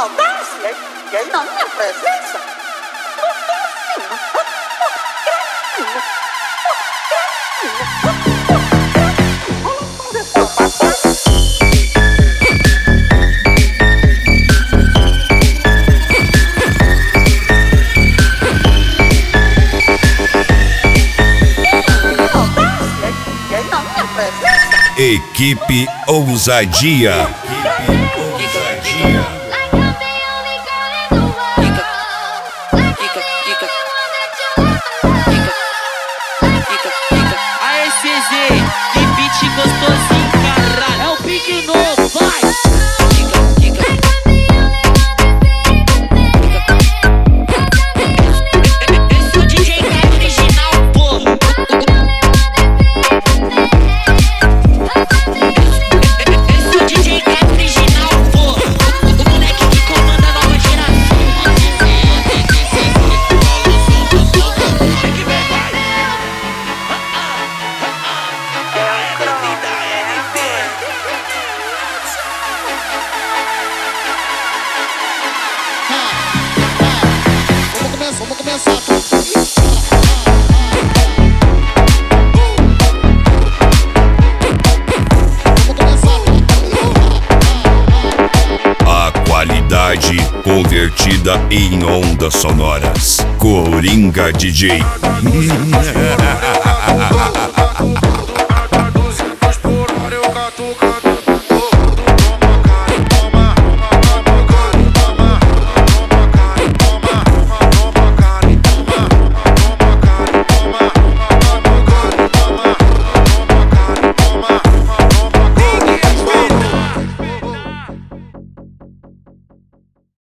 audácia e na minha presença. Equipe Ousadia. Aê, CZ, que beat gostosinho, caralho. É o beat novo, vai. Esse é o DJ Caio original, porra. Esse é o DJ Caio original, porra. O moleque que comanda a nova geração. Vamos começar. A qualidade convertida em ondas sonoras. Coringa DJ.